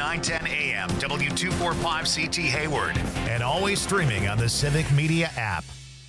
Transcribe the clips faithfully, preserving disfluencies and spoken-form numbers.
nine ten A M, W two forty-five C T Hayward, and always streaming on the Civic Media app.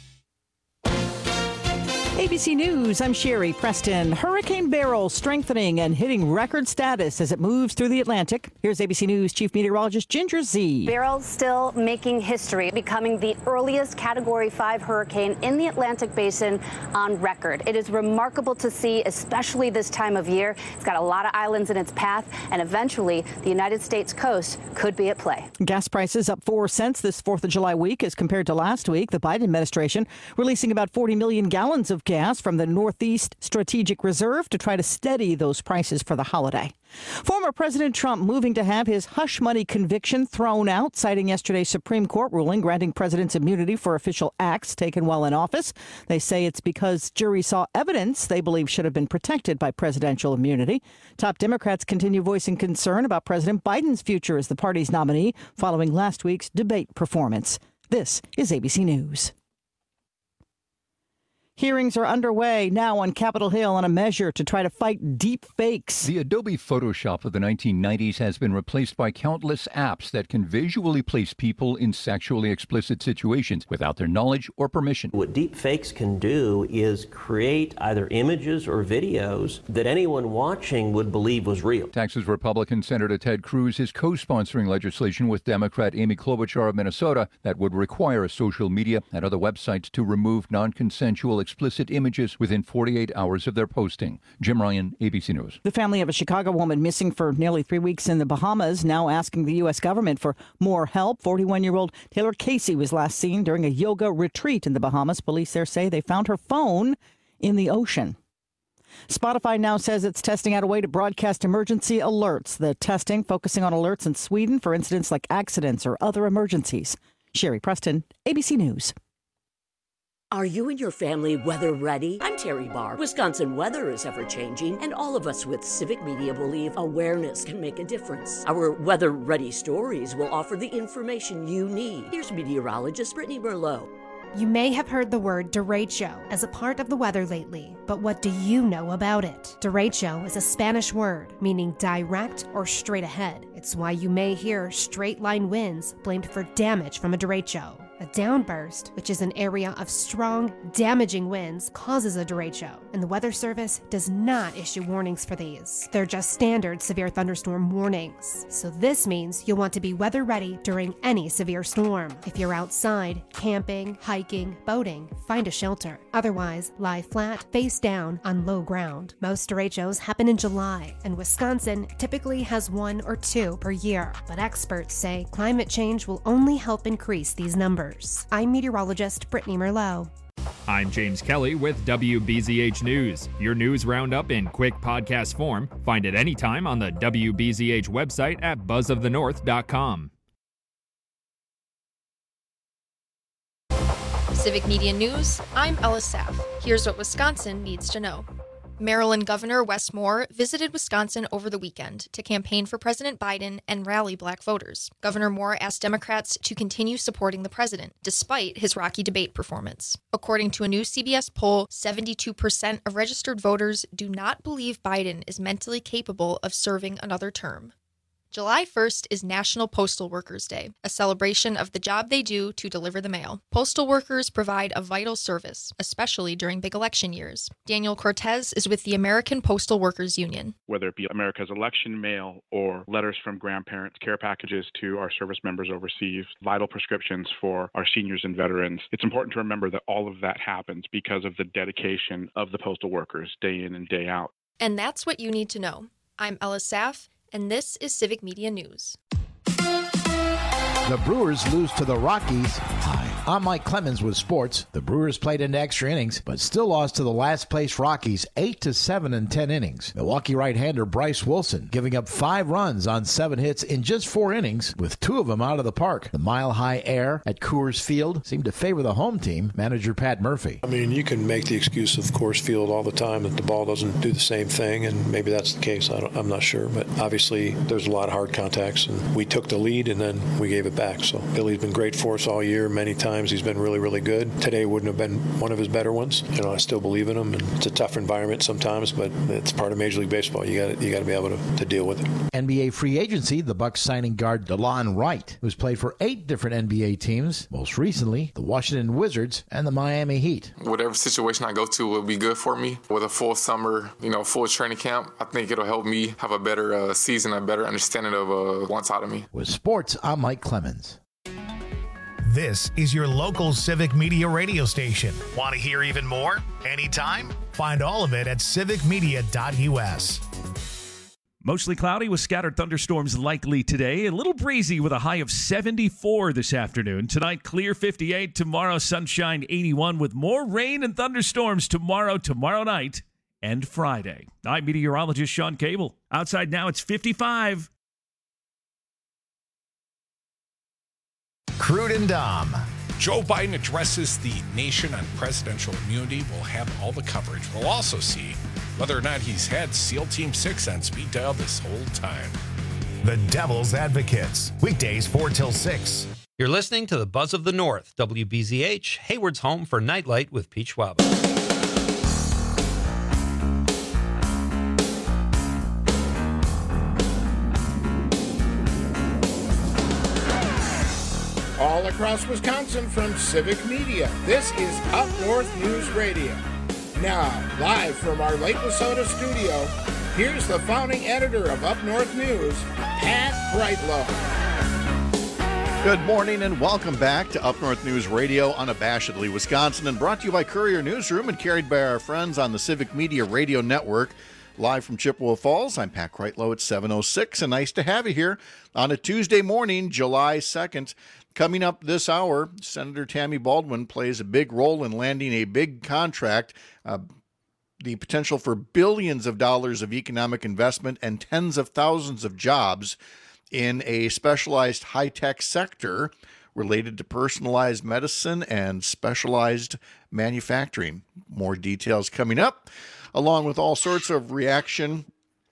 A B C News, I'm Sherry Preston. Hurricane Beryl strengthening and hitting record status as it moves through the Atlantic. Here's A B C News Chief Meteorologist Ginger Zee. Beryl still making history, becoming the earliest Category five hurricane in the Atlantic Basin on record. It is remarkable to see, especially this time of year. It's got a lot of islands in its path, and eventually the United States coast could be at play. Gas prices up four cents this fourth of July week as compared to last week. The Biden administration releasing about forty million gallons of gas from the Northeast Strategic Reserve to try to steady those prices for the holiday. Former President Trump moving to have his hush money conviction thrown out, citing yesterday's Supreme Court ruling granting presidents immunity for official acts taken while in office. They say it's because juries saw evidence they believe should have been protected by presidential immunity. Top Democrats continue voicing concern about President Biden's future as the party's nominee following last week's debate performance. This is A B C News. Hearings are underway now on Capitol Hill on a measure to try to fight deep fakes. The Adobe Photoshop of the nineteen nineties has been replaced by countless apps that can visually place people in sexually explicit situations without their knowledge or permission. What deep fakes can do is create either images or videos that anyone watching would believe was real. Texas Republican Senator Ted Cruz is co-sponsoring legislation with Democrat Amy Klobuchar of Minnesota that would require social media and other websites to remove non-consensual explicit images within forty-eight hours of their posting. Jim Ryan, A B C News. The family of a Chicago woman missing for nearly three weeks in the Bahamas now asking the U S government for more help. forty-one-year-old Taylor Casey was last seen during a yoga retreat in the Bahamas. Police there say they found her phone in the ocean. Spotify now says it's testing out a way to broadcast emergency alerts. The testing focusing on alerts in Sweden for incidents like accidents or other emergencies. Sherry Preston, A B C News. Are you and your family weather ready? I'm Terry Barr. Wisconsin weather is ever-changing, and all of us with Civic Media believe awareness can make a difference. Our weather-ready stories will offer the information you need. Here's meteorologist Brittany Merlot. You may have heard the word derecho as a part of the weather lately, but what do you know about it? Derecho is a Spanish word meaning direct or straight ahead. It's why you may hear straight-line winds blamed for damage from a derecho. A downburst, which is an area of strong, damaging winds, causes a derecho, and the Weather Service does not issue warnings for these. They're just standard severe thunderstorm warnings. So this means you'll want to be weather ready during any severe storm. If you're outside, camping, hiking, boating, find a shelter. Otherwise, lie flat, face down, on low ground. Most derechos happen in July, and Wisconsin typically has one or two per year. But experts say climate change will only help increase these numbers. I'm meteorologist Brittany Merlot. I'm James Kelly with W B Z H News. Your news roundup in quick podcast form. Find it anytime on the W B Z H website at buzz of the north dot com. Civic Media News, I'm Ella Saff. Here's what Wisconsin needs to know. Maryland Governor Wes Moore visited Wisconsin over the weekend to campaign for President Biden and rally black voters. Governor Moore asked Democrats to continue supporting the president, despite his rocky debate performance. According to a new C B S poll, seventy-two percent of registered voters do not believe Biden is mentally capable of serving another term. July first is National Postal Workers Day, a celebration of the job they do to deliver the mail. Postal workers provide a vital service, especially during big election years. Daniel Cortez is with the American Postal Workers Union. Whether it be America's election mail or letters from grandparents, care packages to our service members overseas, vital prescriptions for our seniors and veterans, it's important to remember that all of that happens because of the dedication of the postal workers day in and day out. And that's what you need to know. I'm Ella Saff, and this is Civic Media News. The Brewers lose to the Rockies. Hi, I'm Mike Clemens with sports. The Brewers played into extra innings, but still lost to the last-place Rockies eight to seven in ten innings. Milwaukee right-hander Bryce Wilson giving up five runs on seven hits in just four innings, with two of them out of the park. The mile-high air at Coors Field seemed to favor the home team, manager Pat Murphy. I mean, you can make the excuse of Coors Field all the time that the ball doesn't do the same thing, and maybe that's the case. I don't, I'm not sure, but obviously there's a lot of hard contacts, and we took the lead, and then we gave it back. So Billy's been great for us all year, many times. times he's been really, really good. Today wouldn't have been one of his better ones. You know, I still believe in him, and it's a tough environment sometimes, but it's part of Major League Baseball. You got you got to be able to, to deal with it. N B A free agency, the Bucks signing guard DeLon Wright, who's played for eight different N B A teams, most recently the Washington Wizards and the Miami Heat. Whatever situation I go to will be good for me. With a full summer, you know, full training camp, I think it'll help me have a better uh, season, a better understanding of uh, what's out of me. With sports, I'm Mike Clemens. This is your local Civic Media radio station. Want to hear even more? Anytime? Find all of it at civic media dot u s. Mostly cloudy with scattered thunderstorms likely today. A little breezy with a high of seventy-four this afternoon. Tonight, clear fifty-eight. Tomorrow, sunshine eighty-one with more rain and thunderstorms tomorrow, tomorrow night, and Friday. I'm meteorologist Sean Cable. Outside now, it's fifty-five. Crude and Dom. Joe Biden addresses the nation on presidential immunity. We'll have all the coverage. We'll also see whether or not he's had SEAL Team six on speed dial this whole time. The Devil's Advocates. Weekdays four till six. You're listening to the Buzz of the North. W B Z H, Hayward's home for Nightlight with Pete Schwab. All across Wisconsin from Civic Media, this is Up North News Radio. Now, live from our Lake Wissota studio, here's the founding editor of Up North News, Pat Brightlow. Good morning and welcome back to Up North News Radio, unabashedly Wisconsin, and brought to you by Courier Newsroom and carried by our friends on the Civic Media Radio Network. Live from Chippewa Falls, I'm Pat Kreitlow at seven oh six, and nice to have you here on a Tuesday morning, July second. Coming up this hour, Senator Tammy Baldwin plays a big role in landing a big contract, uh, the potential for billions of dollars of economic investment and tens of thousands of jobs in a specialized high-tech sector related to personalized medicine and specialized manufacturing. More details coming up, along with all sorts of reaction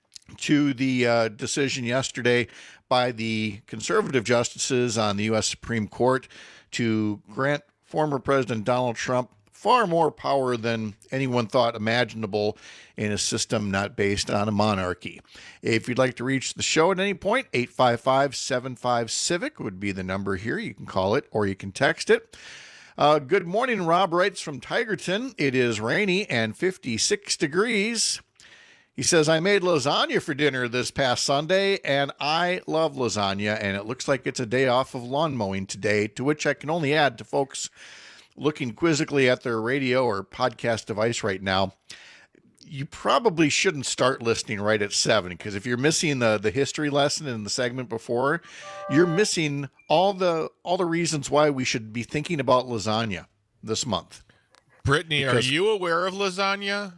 to the uh, decision yesterday by the conservative justices on the U S Supreme Court to grant former President Donald Trump far more power than anyone thought imaginable in a system not based on a monarchy. If you'd like to reach the show at any point, eight five five, seven five, CIVIC would be the number here. You can call it or you can text it. Uh, good morning, Rob writes from Tigerton. It is rainy and fifty-six degrees. He says, I made lasagna for dinner this past Sunday, and I love lasagna, and it looks like it's a day off of lawn mowing today, to which I can only add to folks looking quizzically at their radio or podcast device right now, you probably shouldn't start listening right at seven, because if you're missing the, the history lesson in the segment before, you're missing all the all the reasons why we should be thinking about lasagna this month. Brittany, because- are you aware of lasagna?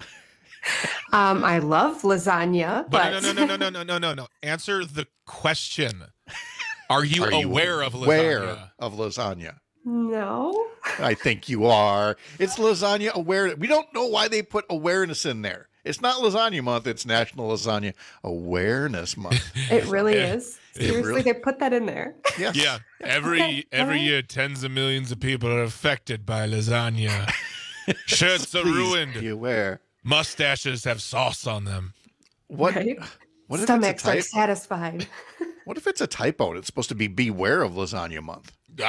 Um, I love lasagna, but, but... no, no, no, no, no, no, no, no. Answer the question. Are you, are you aware of lasagna? Aware of lasagna? No. I think you are. It's lasagna awareness. We don't know why they put awareness in there. It's not lasagna month. It's National Lasagna Awareness Month. It really is. Seriously, really? They put that in there. Yes. Yeah. Every okay. every year, tens of millions of people are affected by lasagna. Shirts are ruined. Be aware. Mustaches have sauce on them. What? Right? What if Stomachs it's a type- are satisfied. What if it's a typo and it's supposed to be Beware of Lasagna Month?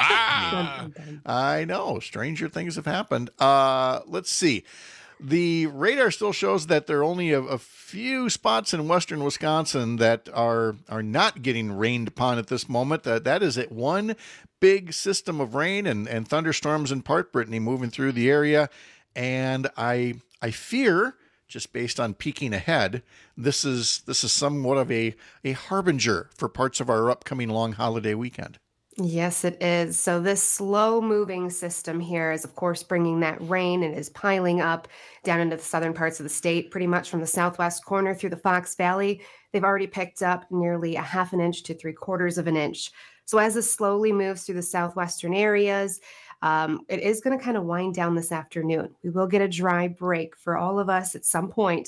Ah! I know. Stranger things have happened. Uh, let's see. The radar still shows that there are only a, a few spots in western Wisconsin that are are not getting rained upon at this moment. Uh, that is at one big system of rain and, and thunderstorms in part, Brittany, moving through the area. And I I fear, just based on peeking ahead, this is this is somewhat of a, a harbinger for parts of our upcoming long holiday weekend. Yes, it is. So this slow-moving system here is, of course, bringing that rain and is piling up down into the southern parts of the state, pretty much from the southwest corner through the Fox Valley. They've already picked up nearly a half an inch to three quarters of an inch. So as this slowly moves through the southwestern areas, um, it is going to kind of wind down this afternoon. We will get a dry break for all of us at some point,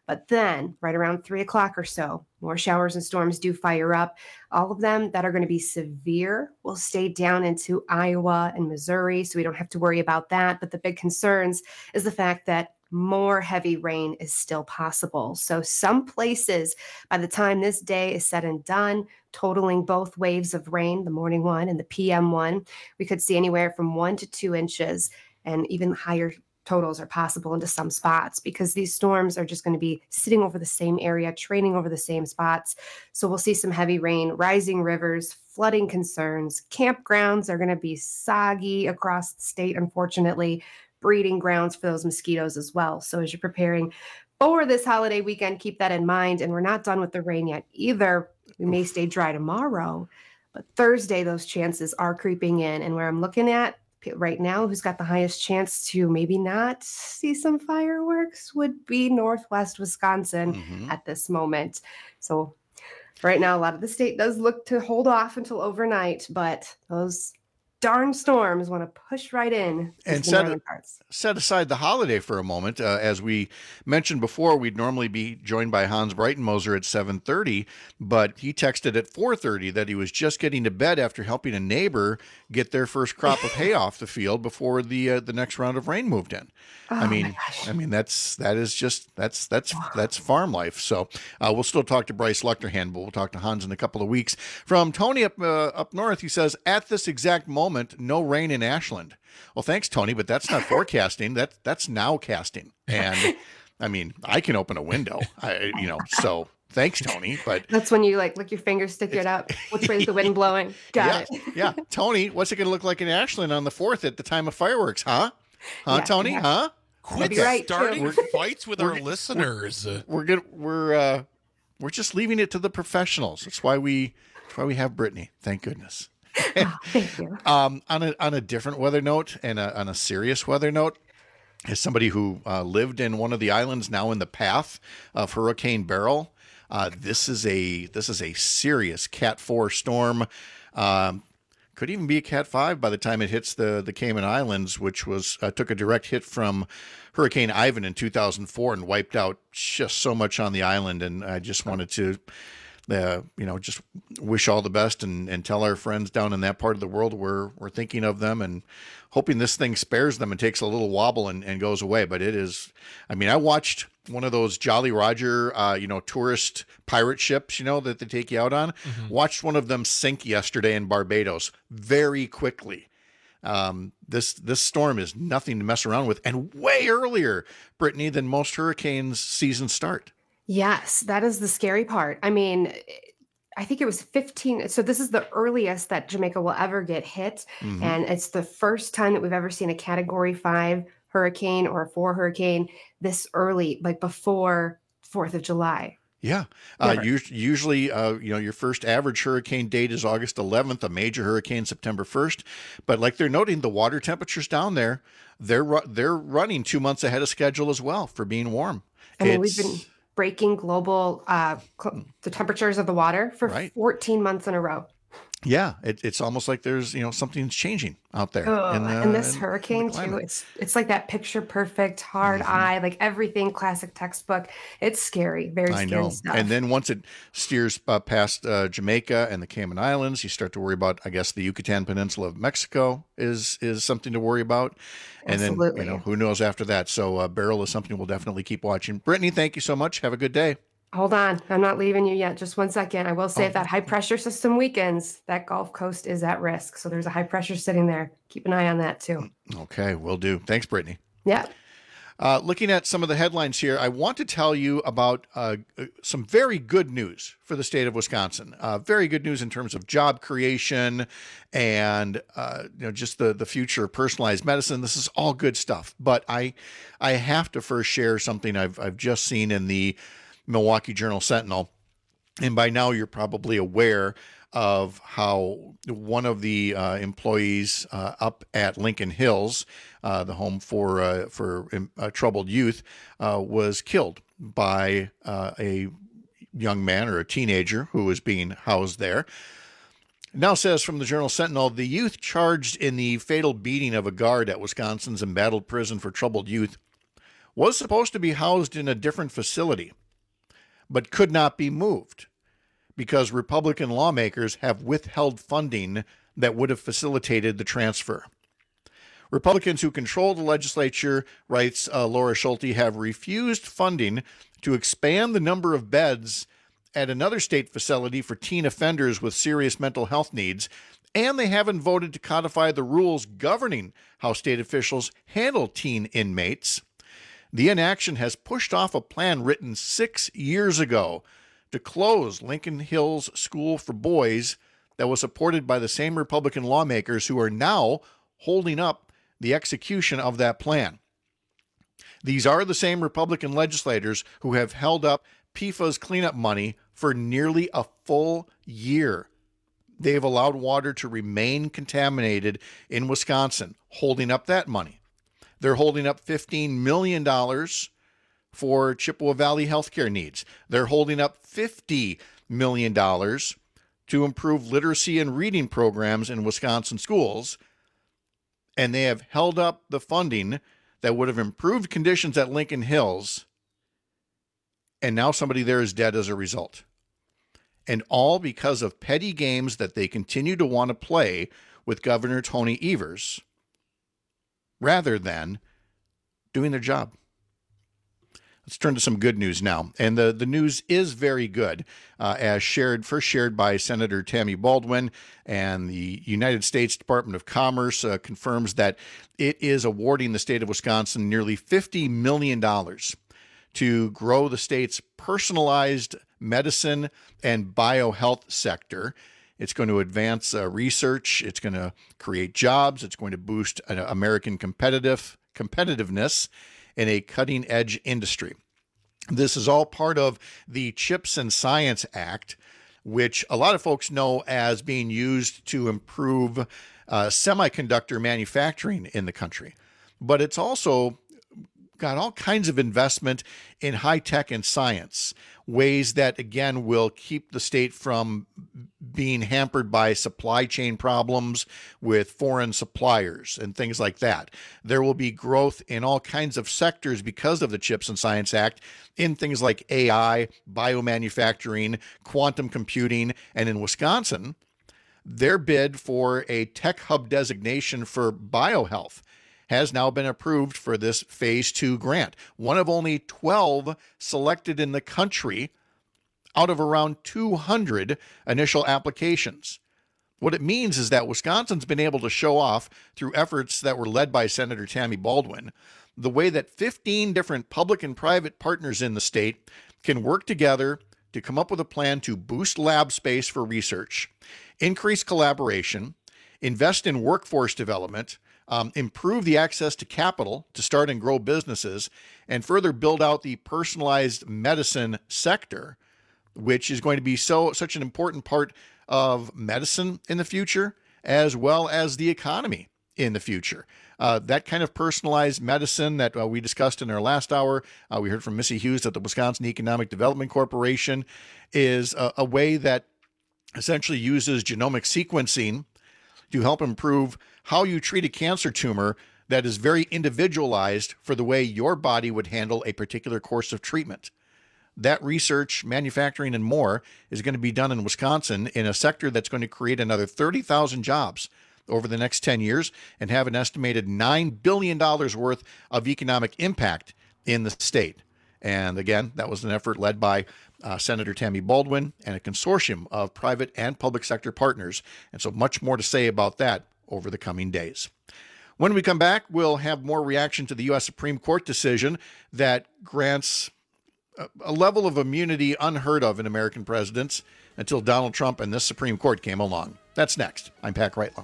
But then right around three o'clock or so, more showers and storms do fire up. All of them that are going to be severe will stay down into Iowa and Missouri, so we don't have to worry about that. But the big concerns is the fact that more heavy rain is still possible. So some places, by the time this day is said and done, totaling both waves of rain, the morning one and the P M one, we could see anywhere from one to two inches, and even higher totals are possible into some spots because these storms are just going to be sitting over the same area, training over the same spots. So we'll see some heavy rain, rising rivers, flooding concerns. Campgrounds are going to be soggy across the state, unfortunately, breeding grounds for those mosquitoes as well. So as you're preparing for this holiday weekend, keep that in mind. And we're not done with the rain yet either. We may stay dry tomorrow, but Thursday, those chances are creeping in. And where I'm looking at right now, who's got the highest chance to maybe not see some fireworks would be Northwest Wisconsin mm-hmm. at this moment. So right now, a lot of the state does look to hold off until overnight, but those darn storms want to push right in. And set, set aside the holiday for a moment. Uh, as we mentioned before, we'd normally be joined by Hans Breitenmoser at seven thirty, but he texted at four thirty that he was just getting to bed after helping a neighbor get their first crop of hay off the field before the uh, the next round of rain moved in. Oh, I mean, I mean that's that is just that's that's that's farm life. So uh, we'll still talk to Bryce Lechterhand, but we'll talk to Hans in a couple of weeks. From Tony up uh, up north, he says, at this exact moment, no rain in Ashland. Well, thanks, Tony, but that's not forecasting. That that's now casting. And I mean, I can open a window. I you know so. Thanks, Tony. But that's when you like lick your fingers, stick it up. Which way is the wind blowing? Got yeah, it. yeah, Tony, what's it going to look like in Ashland on the fourth at the time of fireworks? Huh? Huh, yeah, Tony? Yeah. Huh? Quit right, starting fights with our listeners. We're we're good. We're uh, we're just leaving it to the professionals. That's why we that's why we have Brittany. Thank goodness. Oh, thank you. Um, on a on a different weather note and a, on a serious weather note, as somebody who uh, lived in one of the islands now in the path of Hurricane Beryl, uh, this is a this is a serious Cat four storm. Um, could even be a Cat five by the time it hits the the Cayman Islands, which was uh, took a direct hit from Hurricane Ivan in two thousand four and wiped out just so much on the island. And I just wanted to. Uh, you know, just wish all the best and, and tell our friends down in that part of the world we're we're thinking of them and hoping this thing spares them and takes a little wobble and, and goes away. But it is, I mean, I watched one of those Jolly Roger, uh, you know, tourist pirate ships, you know, that they take you out on. Mm-hmm. Watched one of them sink yesterday in Barbados very quickly. Um, this this storm is nothing to mess around with, and way earlier, Brittany, than most hurricanes season start. Yes, that is the scary part. I mean, I think it was fifteen. So this is the earliest that Jamaica will ever get hit. Mm-hmm. And it's the first time that we've ever seen a category five hurricane or a four hurricane this early, like before fourth of July. Yeah. Uh, usually, uh, you know, your first average hurricane date is August eleventh, a major hurricane September first. But like they're noting, the water temperatures down there, they're, they're running two months ahead of schedule as well for being warm. I mean, it's, we've been breaking global uh, cl- the temperatures of the water for right. fourteen months in a row. Yeah, it, it's almost like there's, you know, something's changing out there. Oh, in the, and this in, hurricane in too, it's it's like that picture perfect, hard mm-hmm. eye, like everything classic textbook. It's scary, very I scary know. stuff. And then once it steers uh, past uh, Jamaica and the Cayman Islands, you start to worry about, I guess, the Yucatan Peninsula of Mexico is is something to worry about. And Absolutely. then, you know, who knows after that. So uh, Beryl is something we'll definitely keep watching. Brittany, thank you so much. Have a good day. Hold on. I'm not leaving you yet. Just one second. I will say oh. if that high pressure system weakens, that Gulf Coast is at risk. So there's a high pressure sitting there. Keep an eye on that too. Okay, will do. Thanks, Brittany. Yeah. Uh, looking at some of the headlines here, I want to tell you about uh, some very good news for the state of Wisconsin. Uh, very good news in terms of job creation and uh, you know just the the future of personalized medicine. This is all good stuff. But I I have to first share something I've I've just seen in the Milwaukee Journal Sentinel. And by now you're probably aware of how one of the uh, employees uh, up at Lincoln Hills, uh, the home for uh, for uh, troubled youth, uh, was killed by uh, a young man or a teenager who was being housed there. Now says from the Journal Sentinel, the youth charged in the fatal beating of a guard at Wisconsin's embattled prison for troubled youth was supposed to be housed in a different facility, but could not be moved because Republican lawmakers have withheld funding that would have facilitated the transfer. Republicans who control the legislature, writes uh, Laura Schulte, have refused funding to expand the number of beds at another state facility for teen offenders with serious mental health needs, and they haven't voted to codify the rules governing how state officials handle teen inmates. The inaction has pushed off a plan written six years ago to close Lincoln Hills School for Boys that was supported by the same Republican lawmakers who are now holding up the execution of that plan. These are the same Republican legislators who have held up P F A S cleanup money for nearly a full year. They've allowed water to remain contaminated in Wisconsin, holding up that money. They're holding up fifteen million dollars for Chippewa Valley healthcare needs. They're holding up fifty million dollars to improve literacy and reading programs in Wisconsin schools. And they have held up the funding that would have improved conditions at Lincoln Hills. And now somebody there is dead as a result. And all because of petty games that they continue to want to play with Governor Tony Evers, rather than doing their job. Let's turn to some good news now. And the, the news is very good, uh, as shared, first shared by Senator Tammy Baldwin. And the United States Department of Commerce uh, confirms that it is awarding the state of Wisconsin nearly fifty million dollars to grow the state's personalized medicine and biohealth sector. It's going to advance uh, research. It's going to create jobs. It's going to boost uh, American competitive competitiveness in a cutting-edge industry. This is all part of the CHIPS and Science Act, which a lot of folks know as being used to improve uh, semiconductor manufacturing in the country. But it's also got all kinds of investment in high tech and science, ways that, again, will keep the state from being hampered by supply chain problems with foreign suppliers and things like that. There will be growth in all kinds of sectors because of the CHIPS and Science Act in things like A I, biomanufacturing, quantum computing, and in Wisconsin, their bid for a tech hub designation for biohealth has now been approved for this phase two grant. One of only twelve selected in the country out of around two hundred initial applications. What it means is that Wisconsin's been able to show off through efforts that were led by Senator Tammy Baldwin, the way that fifteen different public and private partners in the state can work together to come up with a plan to boost lab space for research, increase collaboration, invest in workforce development, Um, improve the access to capital to start and grow businesses, and further build out the personalized medicine sector, which is going to be so such an important part of medicine in the future, as well as the economy in the future. Uh, that kind of personalized medicine that uh, we discussed in our last hour, uh, we heard from Missy Hughes at the Wisconsin Economic Development Corporation, is a, a way that essentially uses genomic sequencing to help improve how you treat a cancer tumor that is very individualized for the way your body would handle a particular course of treatment. That research, manufacturing, and more is going to be done in Wisconsin in a sector that's going to create another thirty thousand jobs over the next ten years and have an estimated nine billion dollars worth of economic impact in the state. And again, that was an effort led by uh, Senator Tammy Baldwin and a consortium of private and public sector partners. And so much more to say about that over the coming days. When we come back, we'll have more reaction to the U S Supreme Court decision that grants a, a level of immunity unheard of in American presidents until Donald Trump and this Supreme Court came along. That's next. I'm Pat Kreitlow.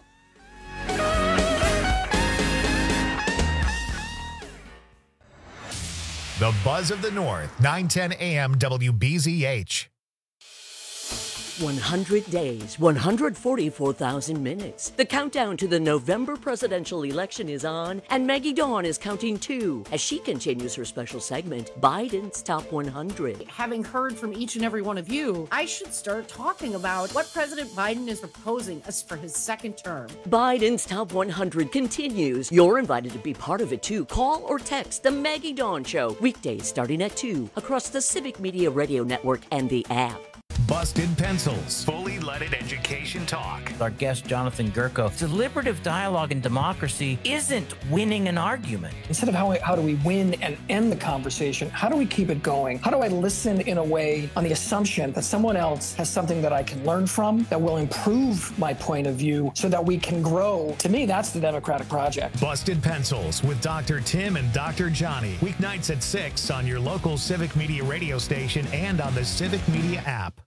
The Buzz of the North, nine ten A M W B Z H. one hundred days, one hundred forty-four thousand minutes. The countdown to the November presidential election is on, and Maggie Dawn is counting too as she continues her special segment, Biden's Top one hundred. Having heard from each and every one of you, I should start talking about what President Biden is proposing as for his second term. Biden's Top one hundred continues. You're invited to be part of it too. Call or text The Maggie Dawn Show, weekdays starting at two, across the Civic Media Radio Network and the app. Busted Pencils, fully leaded education talk. Our guest, Jonathan Gurko, deliberative dialogue and democracy isn't winning an argument. Instead of how, how do we win and end the conversation, how do we keep it going? How do I listen in a way on the assumption that someone else has something that I can learn from, that will improve my point of view so that we can grow? To me, that's the democratic project. Busted Pencils with Doctor Tim and Doctor Johnny. Weeknights at six on your local Civic Media radio station and on the Civic Media app.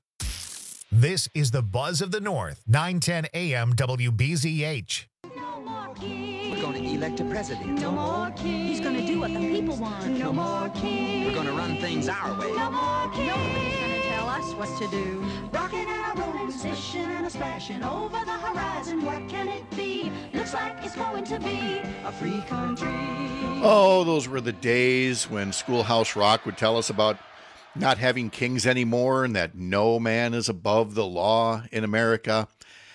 This is the Buzz of the North, nine ten A M W B Z H. No more king. We're going to elect a president. No more king. He's going to do what the people want. No more king. We're going to run things our way. No more king. Nobody's going to tell us what to do. Rocking and a rolling, splishing and a splashing over the horizon. What can it be? Looks like it's going to be a free country. Oh, those were the days when Schoolhouse Rock would tell us about not having kings anymore and that no man is above the law in America.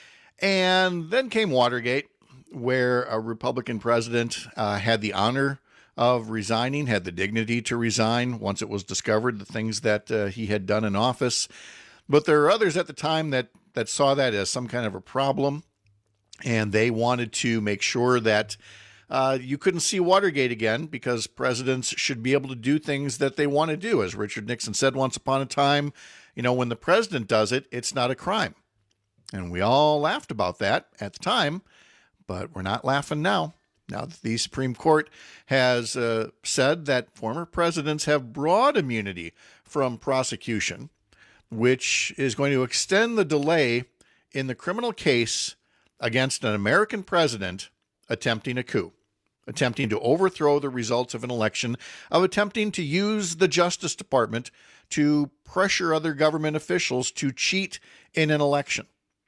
And then came Watergate, where a Republican president uh, had the honor of resigning, had the dignity to resign once it was discovered the things that uh, he had done in office. But there are others at the time that, that saw that as some kind of a problem, and they wanted to make sure that Uh, you couldn't see Watergate again because presidents should be able to do things that they want to do. As Richard Nixon said once upon a time, you know, when the president does it, it's not a crime. And we all laughed about that at the time, but we're not laughing now. Now that the Supreme Court has uh, said that former presidents have broad immunity from prosecution, which is going to extend the delay in the criminal case against an American president attempting a coup, attempting to overthrow the results of an election, of attempting to use the Justice Department to pressure other government officials to cheat in an election.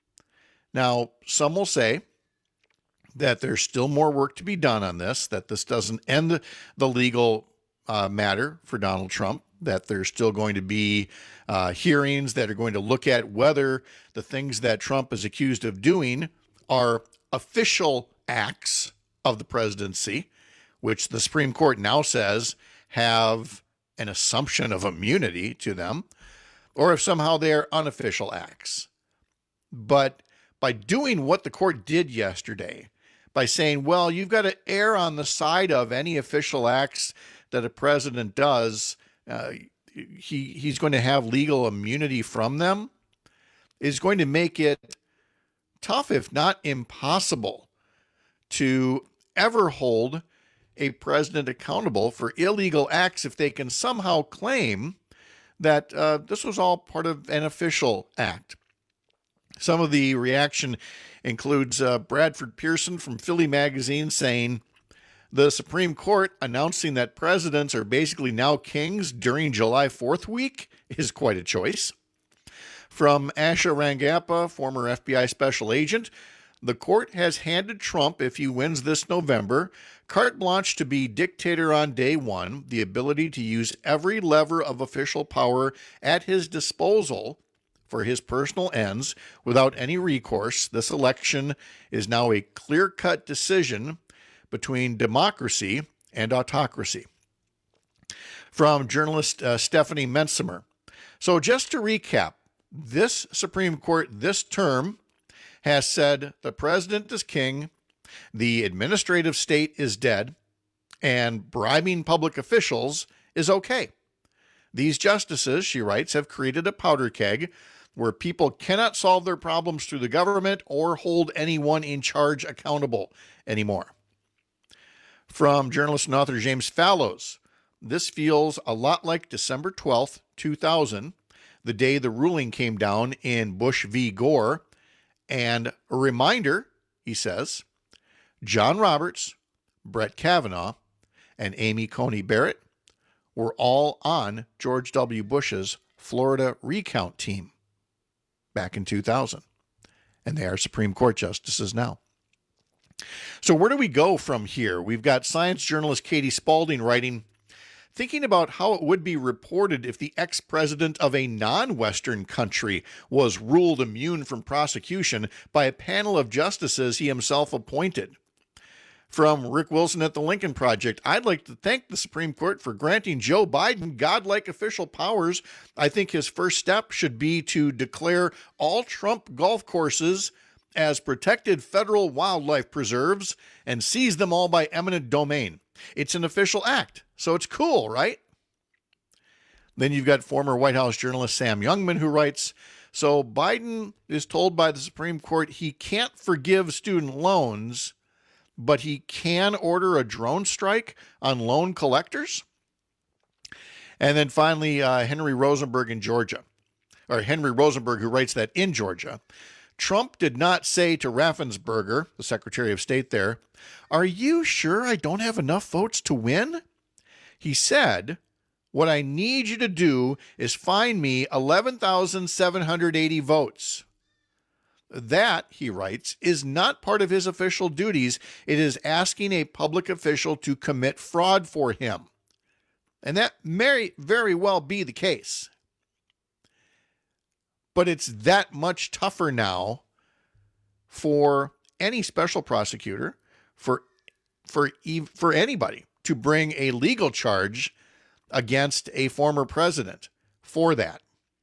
Now, some will say that there's still more work to be done on this, that this doesn't end the legal uh, matter for Donald Trump, that there's still going to be uh, hearings that are going to look at whether the things that Trump is accused of doing are official acts of the presidency, which the Supreme Court now says have an assumption of immunity to them, or if somehow they are unofficial acts. But by doing what the court did yesterday, by saying, well, you've got to err on the side of any official acts that a president does, uh, he he's going to have legal immunity from them, is going to make it tough, if not impossible, to ever hold a president accountable for illegal acts if they can somehow claim that uh, this was all part of an official act. Some of the reaction includes uh, Bradford Pearson from Philly Magazine saying, the Supreme Court announcing that presidents are basically now kings during July fourth week is quite a choice. From Asha Rangappa, former F B I special agent, the court has handed Trump, if he wins this November, carte blanche to be dictator on day one, the ability to use every lever of official power at his disposal for his personal ends without any recourse. This election is now a clear-cut decision between democracy and autocracy. From journalist uh, Stephanie Mensimer. So just to recap, this Supreme Court this term has said the president is king, the administrative state is dead, and bribing public officials is okay. These justices, she writes, have created a powder keg where people cannot solve their problems through the government or hold anyone in charge accountable anymore. From journalist and author James Fallows, this feels a lot like December twelfth, two thousand, the day the ruling came down in Bush v. Gore. And a reminder, he says, John Roberts, Brett Kavanaugh, and Amy Coney Barrett were all on George W. Bush's Florida recount team. back in two thousand. And they are Supreme Court justices now. So where do we go from here? We've got science journalist Katie Spaulding writing, thinking about how it would be reported if the ex-president of a non-Western country was ruled immune from prosecution by a panel of justices he himself appointed. From Rick Wilson at the Lincoln Project, I'd like to thank the Supreme Court for granting Joe Biden godlike official powers. I think his first step should be to declare all Trump golf courses as protected federal wildlife preserves and seize them all by eminent domain. It's an official act, so it's cool, right? Then you've got former White House journalist Sam Youngman who writes, so Biden is told by the Supreme Court he can't forgive student loans, but he can order a drone strike on loan collectors? And then finally, uh, Henry Rosenberg in Georgia, or Henry Rosenberg, who writes that in Georgia, Trump did not say to Raffensperger, the Secretary of State there, are you sure I don't have enough votes to win? He said, what I need you to do is find me eleven thousand seven hundred eighty votes. That, he writes, is not part of his official duties. It is asking a public official to commit fraud for him. And that may very well be the case. But it's that much tougher now for any special prosecutor, for, for, for anybody to bring a legal charge against a former president for that.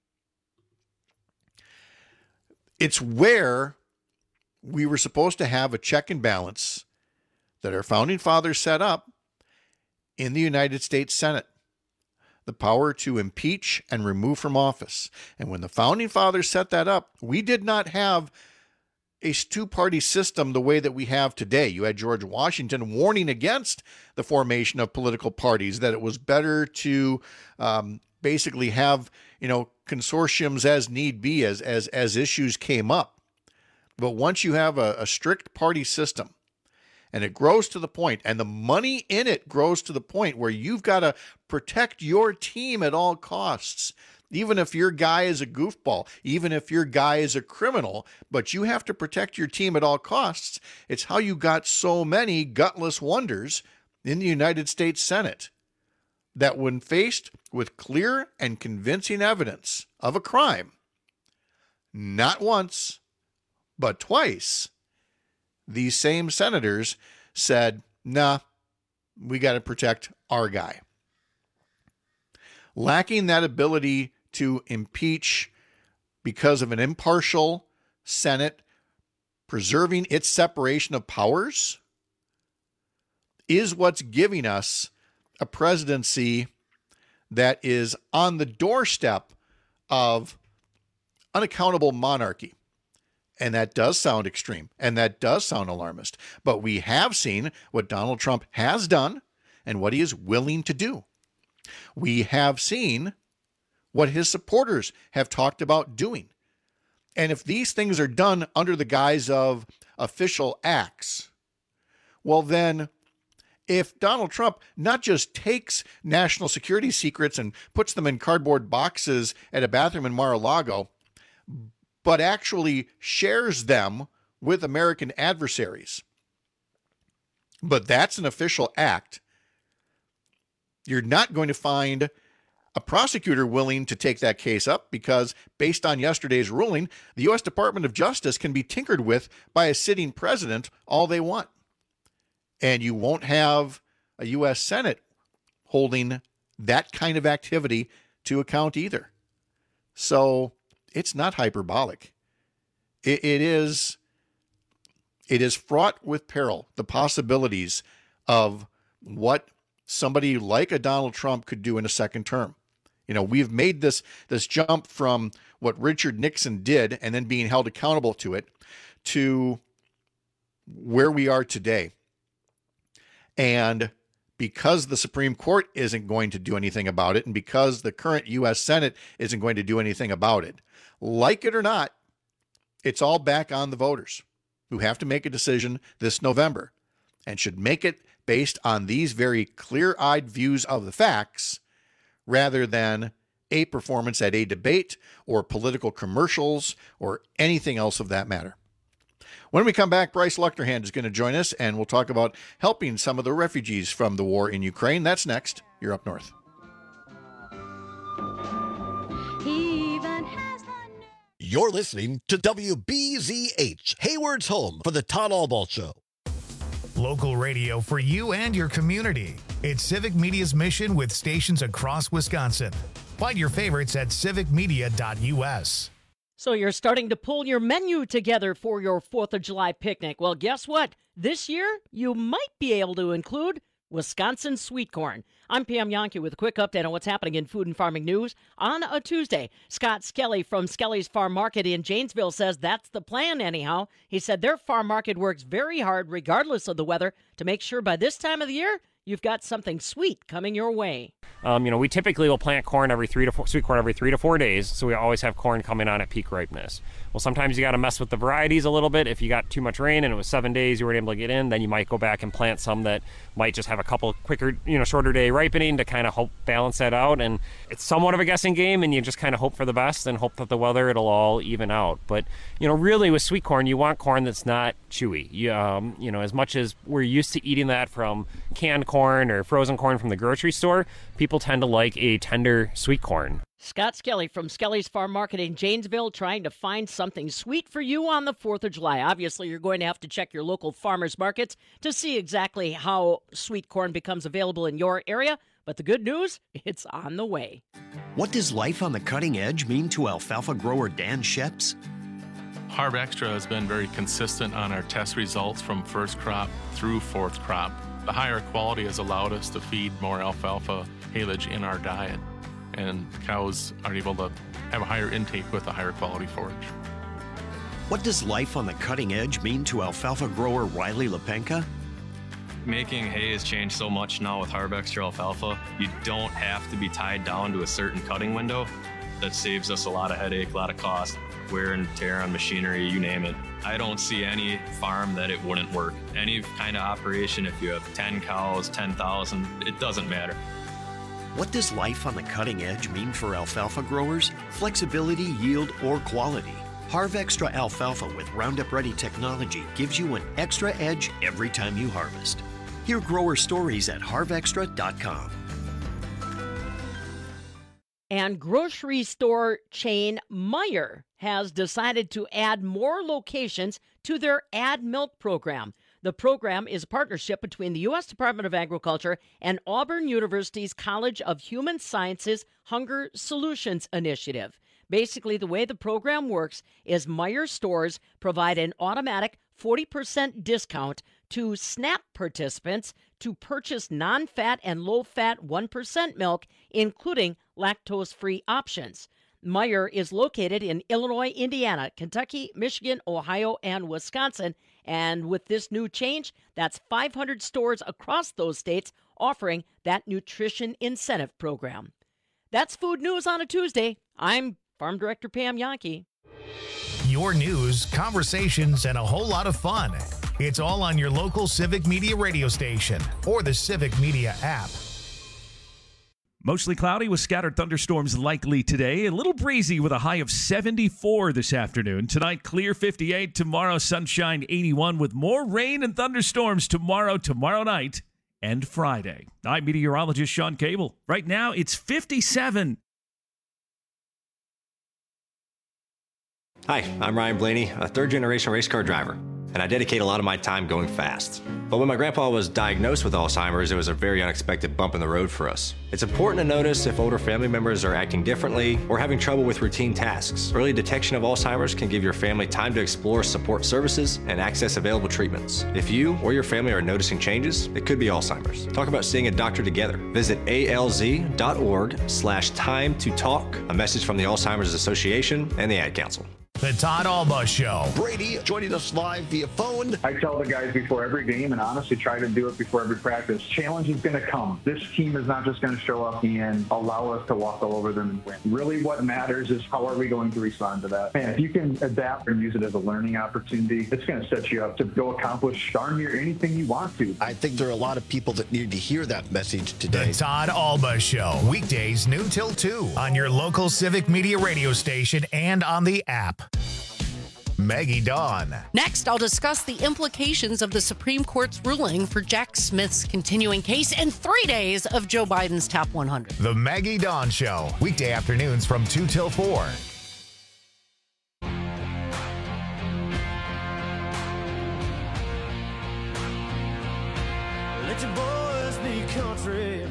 It's where we were supposed to have a check and balance that our founding fathers set up in the United States Senate. The power to impeach and remove from office. And when the founding fathers set that up, we did not have a two-party system the way that we have today. You had George Washington warning against the formation of political parties, that it was better to um, basically have, you know, consortiums as need be, as as as issues came up. But once you have a, a strict party system, and it grows to the point, and the money in it grows to the point where you've got to protect your team at all costs, even if your guy is a goofball, even if your guy is a criminal, but you have to protect your team at all costs. It's how you got so many gutless wonders in the United States Senate that when faced with clear and convincing evidence of a crime, not once, but twice, these same senators said, nah, we got to protect our guy. Lacking that ability to impeach because of an impartial Senate preserving its separation of powers is what's giving us a presidency that is on the doorstep of unaccountable monarchy. And that does sound extreme, and that does sound alarmist. But we have seen what Donald Trump has done and what he is willing to do. We have seen what his supporters have talked about doing. And if these things are done under the guise of official acts, well then, if Donald Trump not just takes national security secrets and puts them in cardboard boxes at a bathroom in Mar-a-Lago, but actually shares them with American adversaries, but that's an official act, you're not going to find a prosecutor willing to take that case up because, based on yesterday's ruling, the U S Department of Justice can be tinkered with by a sitting president all they want. And you won't have a U S Senate holding that kind of activity to account either. So it's not hyperbolic. It, it is, it is fraught with peril, the possibilities of what somebody like a Donald Trump could do in a second term. You know, we've made this, this jump from what Richard Nixon did and then being held accountable to it to where we are today. And because the Supreme Court isn't going to do anything about it, and because the current U S Senate isn't going to do anything about it, like it or not, it's all back on the voters who have to make a decision this November and should make it based on these very clear-eyed views of the facts rather than a performance at a debate or political commercials or anything else of that matter. When we come back, Bryce Luchterhand is going to join us, and we'll talk about helping some of the refugees from the war in Ukraine. That's next. You're Up North. You're listening to W B Z H, Hayward's home for the Todd Albaugh Show. Local radio for you and your community. It's Civic Media's mission with stations across Wisconsin. Find your favorites at civic media dot u s. So you're starting to pull your menu together for your fourth of July picnic. Well, guess what? This year, you might be able to include Wisconsin sweet corn. I'm Pam Yonke with a quick update on what's happening in food and farming news on a Tuesday. Scott Skelly from Skelly's Farm Market in Janesville says that's the plan anyhow. He said their farm market works very hard regardless of the weather to make sure by this time of the year you've got something sweet coming your way. Um, you know, we typically will plant corn every three to four, sweet corn every three to four days, so we always have corn coming on at peak ripeness. Well, sometimes you got to mess with the varieties a little bit. If you got too much rain and it was seven days you weren't able to get in, then you might go back and plant some that might just have a couple quicker, you know, shorter day ripening to kind of help balance that out. And it's somewhat of a guessing game, and you just kind of hope for the best and hope that the weather it'll all even out. But you know, really with sweet corn, you want corn that's not chewy. You, um, you know, as much as we're used to eating that from canned corn or frozen corn from the grocery store, people tend to like a tender sweet corn. Scott Skelly from Skelly's Farm Market in Janesville trying to find something sweet for you on the fourth of July. Obviously, you're going to have to check your local farmers markets to see exactly how sweet corn becomes available in your area. But the good news, it's on the way. What does life on the cutting edge mean to alfalfa grower Dan Sheps? Harv Extra has been very consistent on our test results from first crop through fourth crop. The higher quality has allowed us to feed more alfalfa haylage in our diet, and cows are able to have a higher intake with a higher quality forage. What does life on the cutting edge mean to alfalfa grower Riley Lepenka? Making hay has changed so much now with Harv Extra alfalfa. You don't have to be tied down to a certain cutting window. That saves us a lot of headache, a lot of cost, wear and tear on machinery, you name it. I don't see any farm that it wouldn't work. Any kind of operation, if you have ten cows, ten thousand, it doesn't matter. What does life on the cutting edge mean for alfalfa growers? Flexibility, yield, or quality? Harv Extra alfalfa with Roundup Ready technology gives you an extra edge every time you harvest. Hear grower stories at harv extra dot com. And grocery store chain Meijer has decided to add more locations to their Add Milk program. The program is a partnership between the U S Department of Agriculture and Auburn University's College of Human Sciences Hunger Solutions Initiative. Basically, the way the program works is Meijer stores provide an automatic forty percent discount to SNAP participants to purchase non-fat and low-fat one percent milk, including lactose-free options. Meijer is located in Illinois, Indiana, Kentucky, Michigan, Ohio, and Wisconsin. And with this new change, that's five hundred stores across those states offering that nutrition incentive program. That's food news on a Tuesday. I'm Farm Director Pam Yonke. Your news, conversations, and a whole lot of fun. It's all on your local Civic Media radio station or the Civic Media app. Mostly cloudy with scattered thunderstorms likely today. A little breezy with a high of seventy-four this afternoon. Tonight, clear fifty-eight. Tomorrow, sunshine eighty-one with more rain and thunderstorms tomorrow, tomorrow night, and Friday. I'm meteorologist Sean Cable. Right now, it's fifty-seven. Hi, I'm Ryan Blaney, a third-generation race car driver, and I dedicate a lot of my time going fast. But when my grandpa was diagnosed with Alzheimer's, it was a very unexpected bump in the road for us. It's important to notice if older family members are acting differently or having trouble with routine tasks. Early detection of Alzheimer's can give your family time to explore support services and access available treatments. If you or your family are noticing changes, it could be Alzheimer's. Talk about seeing a doctor together. Visit A L Z dot org slash time to talk. A message from the Alzheimer's Association and the Ad Council. The Todd Alba Show. Brady joining us live via phone. I tell the guys before every game, and honestly try to do it before every practice, challenge is going to come. This team is not just going to show up and allow us to walk all over them and win. Really what matters is how are we going to respond to that. And if you can adapt and use it as a learning opportunity, it's going to set you up to go accomplish darn near anything you want to. I think there are a lot of people that need to hear that message today. The Todd Alba Show. Weekdays noon till two on your local Civic Media radio station and on the app. Maggie Dawn. Next, I'll discuss the implications of the Supreme Court's ruling for Jack Smith's continuing case and three days of Joe Biden's top one hundred. The Maggie Dawn Show. Weekday afternoons from two till four. Let your boys be country.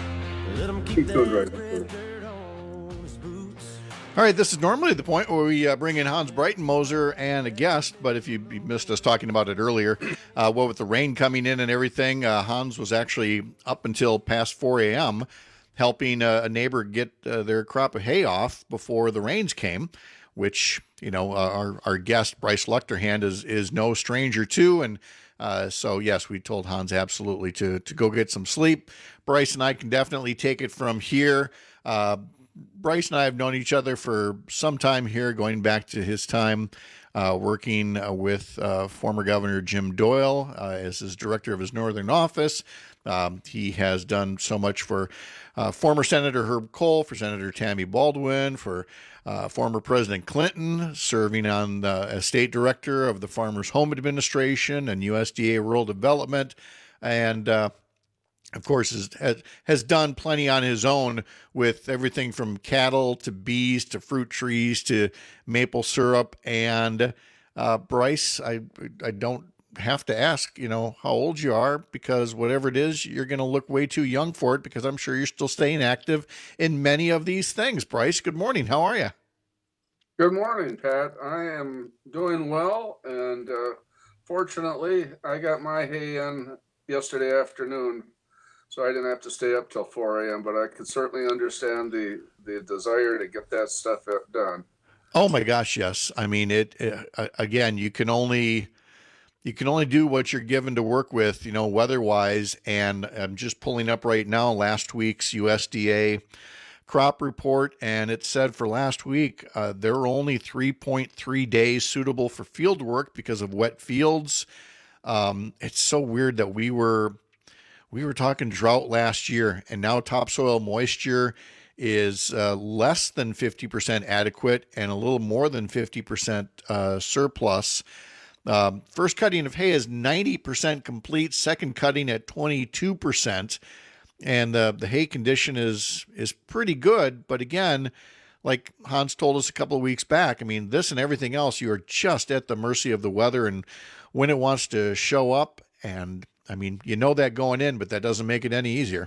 Let them keep Keep their those right. red dirt on his boots. All right, this is normally the point where we uh, bring in Hans Breitenmoser and a guest, but if you, you missed us talking about it earlier, uh, well, with the rain coming in and everything, uh, Hans was actually up until past four a.m. helping uh, a neighbor get uh, their crop of hay off before the rains came, which, you know, uh, our, our guest, Bryce Luchterhand, is is no stranger to, and uh, so, yes, we told Hans absolutely to, to go get some sleep. Bryce and I can definitely take it from here. Uh, Bryce and I have known each other for some time here, going back to his time uh, working uh, with uh, former Governor Jim Doyle uh, as his director of his northern office. Um, he has done so much for uh, former Senator Herb Kohl, for Senator Tammy Baldwin, for uh, former President Clinton, serving on the, as state director of the Farmers Home Administration and U S D A Rural Development, and uh, of course, has, has done plenty on his own with everything from cattle to bees to fruit trees to maple syrup. And uh, Bryce, I I don't have to ask, you know, how old you are, because whatever it is, you're going to look way too young for it, because I'm sure you're still staying active in many of these things. Bryce, good morning. How are you? Good morning, Pat. I am doing well, and uh, fortunately, I got my hay in yesterday afternoon, so I didn't have to stay up till four a.m., but I could certainly understand the, the desire to get that stuff done. Oh my gosh, yes. I mean, it, it again, you can only you can only do what you're given to work with, you know, weather-wise, and I'm just pulling up right now last week's U S D A crop report, and it said for last week uh, there were only three point three days suitable for field work because of wet fields. Um, it's so weird that we were We were talking drought last year, and now topsoil moisture is uh, less than fifty percent adequate and a little more than fifty percent uh, surplus. Um, first cutting of hay is ninety percent complete, second cutting at twenty-two percent, and uh, the hay condition is is pretty good. But again, like Hans told us a couple of weeks back, I mean, this and everything else, you are just at the mercy of the weather and when it wants to show up. And I mean, you know that going in, but that doesn't make it any easier.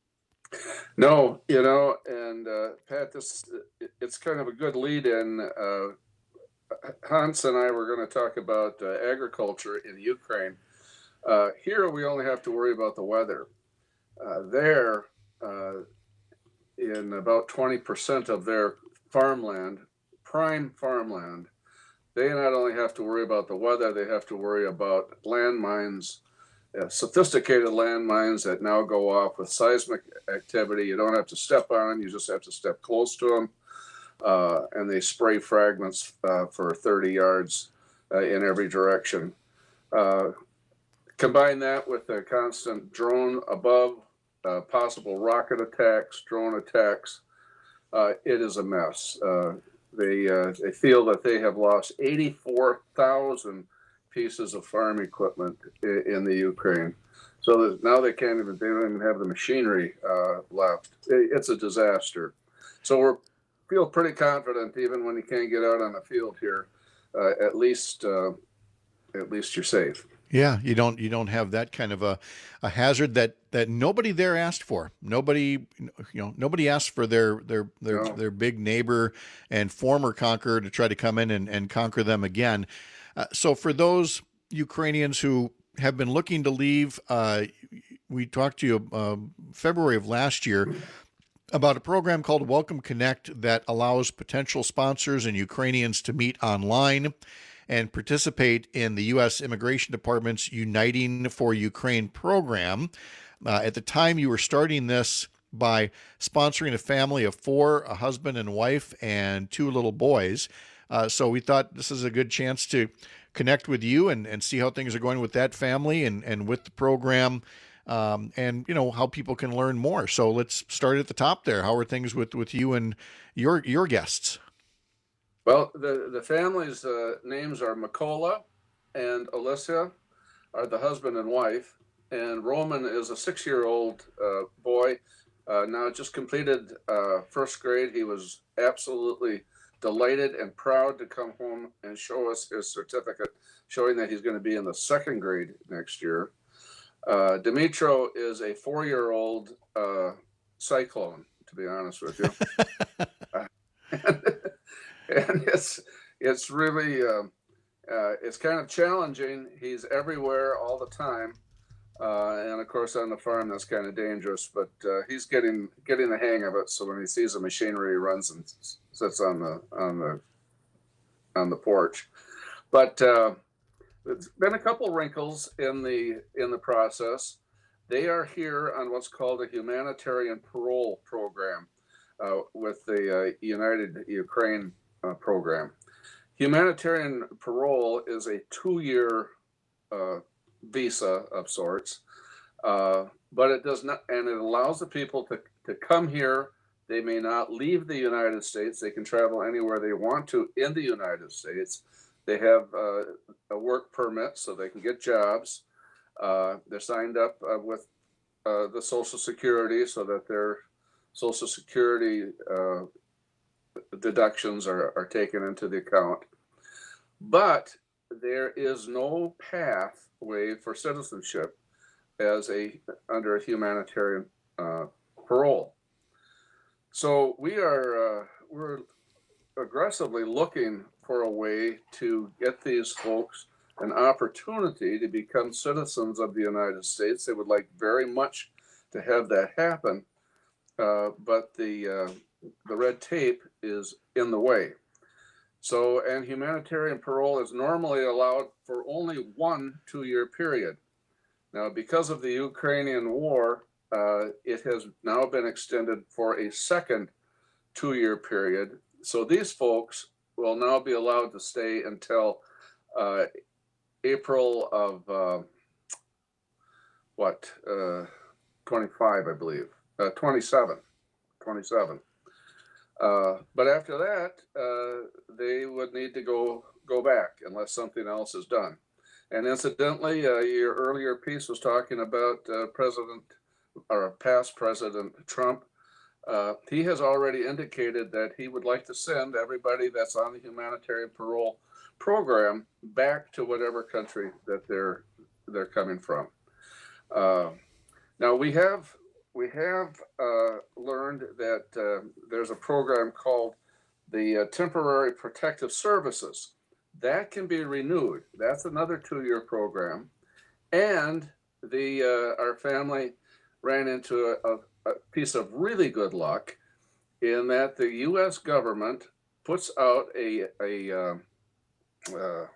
No, you know, and uh, Pat, this it's kind of a good lead in. Uh, Hans and I were going to talk about uh, agriculture in Ukraine. Uh, here, we only have to worry about the weather. Uh, there, uh, in about twenty percent of their farmland, prime farmland, they not only have to worry about the weather, they have to worry about landmines. Uh, sophisticated landmines that now go off with seismic activity. You don't have to step on them, you just have to step close to them. Uh, and they spray fragments uh, for thirty yards uh, in every direction. Uh, combine that with the constant drone above, uh, possible rocket attacks, drone attacks. Uh, it is a mess. Uh, they, uh, they feel that they have lost eighty-four thousand pieces of farm equipment in, in the Ukraine. So that now they can't even, they don't even have the machinery uh, left. It, it's a disaster. So we're feel pretty confident, even when you can't get out on the field here, uh, at least, uh, at least you're safe. Yeah, you don't you don't have that kind of a, a hazard that, that nobody there asked for. Nobody, you know, nobody asked for their their their, No. their big neighbor and former conqueror to try to come in and, and conquer them again. Uh, so for those Ukrainians who have been looking to leave, uh, we talked to you uh, February of last year. about a program called Welcome Connect that allows potential sponsors and Ukrainians to meet online and participate in the U S Immigration Department's Uniting for Ukraine program. Uh, at the time, you were starting this by sponsoring a family of four, a husband and wife, and two little boys. Uh, so we thought this is a good chance to connect with you and, and see how things are going with that family and, and with the program, um, and, you know, how people can learn more. So let's start at the top there. How are things with, with you and your your guests? Well, the, the family's uh, names are Mikola and Alicia, are the husband and wife, and Roman is a six-year-old uh, boy, uh, now just completed uh, first grade. He was absolutely delighted and proud to come home and show us his certificate, showing that he's going to be in the second grade next year. Uh, Dimitro is a four-year-old uh, cyclone, to be honest with you. uh, and, and it's it's really uh, uh, it's kind of challenging. He's everywhere all the time, uh, and of course on the farm that's kind of dangerous. But uh, he's getting getting the hang of it. So when he sees the machinery, he runs and sits on the on the on the porch. But uh, there's been a couple wrinkles in the in the process. They are here on what's called a humanitarian parole program uh, with the uh, United Ukraine uh, program. Humanitarian parole is a two-year uh, visa of sorts, uh, but it does not, and it allows the people to, to come here. They may not leave the United States. They can travel anywhere they want to in the United States. They have uh, a work permit so they can get jobs. Uh, they're signed up uh, with uh, the Social Security so that their Social Security uh, deductions are, are taken into the account. But there is no pathway for citizenship as a under a humanitarian uh, parole. So we are uh, we're aggressively looking for a way to get these folks an opportunity to become citizens of the United States. They would like very much to have that happen, uh, but the uh, the red tape is in the way. So, and humanitarian parole is normally allowed for only one two-year period. Now, because of the Ukrainian war, uh, it has now been extended for a second two-year period. So these folks will now be allowed to stay until uh, April of uh, what, uh, twenty-five, I believe, uh, twenty-seven, twenty-seven. Uh, but after that, uh, they would need to go go back unless something else is done. And incidentally, uh, your earlier piece was talking about uh, President or past President Trump. Uh, he has already indicated that he would like to send everybody that's on the humanitarian parole program back to whatever country that they're they're coming from. Uh, now we have we have uh, learned that uh, there's a program called the uh, Temporary Protective Services that can be renewed. That's another two-year program, and the uh, our family ran into a, a a piece of really good luck in that the U S government puts out a a uh, uh,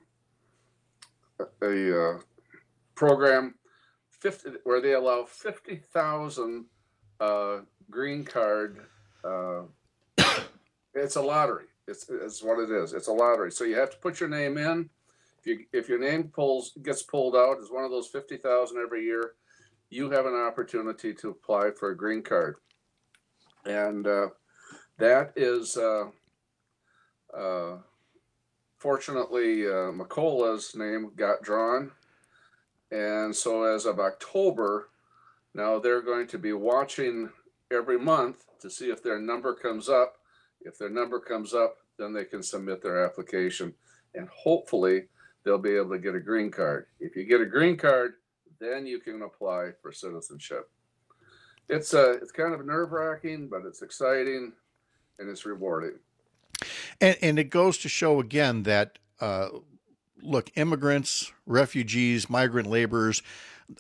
a uh, program fifty where they allow fifty thousand uh, green card. Uh, it's a lottery. It's it's what it is. It's a lottery. So you have to put your name in. If you if your name pulls gets pulled out as one of those fifty thousand every year, you have an opportunity to apply for a green card. And uh, that is, uh, uh, fortunately, uh, Mikola's name got drawn. And so as of October, now they're going to be watching every month to see if their number comes up. If their number comes up, then they can submit their application. And hopefully, they'll be able to get a green card. If you get a green card, then you can apply for citizenship. It's uh, it's kind of nerve-wracking, but it's exciting and it's rewarding. And, and it goes to show again that, uh, look, immigrants, refugees, migrant laborers, uh,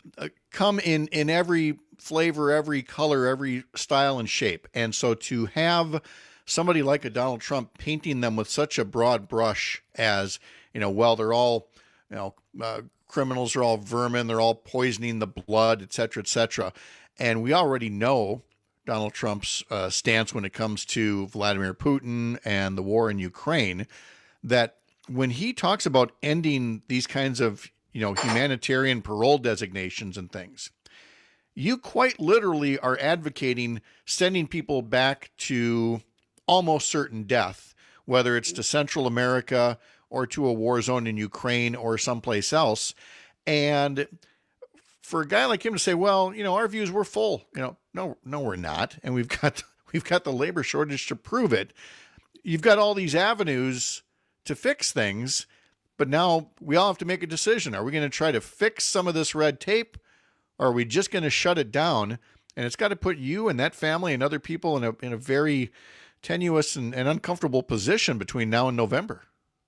come in, in every flavor, every color, every style and shape. And so to have somebody like a Donald Trump painting them with such a broad brush as, you know, well, they're all, you know, uh, criminals are all vermin, they're all poisoning the blood, et cetera, et cetera. And we already know Donald Trump's uh, stance when it comes to Vladimir Putin and the war in Ukraine, that when he talks about ending these kinds of, you know, humanitarian parole designations and things, you quite literally are advocating sending people back to almost certain death, whether it's to Central America or to a war zone in Ukraine or someplace else. And for a guy like him to say, well, you know, our views were full, you know, no, no, we're not. And we've got, we've got the labor shortage to prove it. You've got all these avenues to fix things, but now we all have to make a decision. Are we going to try to fix some of this red tape, or are we just going to shut it down? And it's got to put you and that family and other people in a, in a very tenuous and, and uncomfortable position between now and November.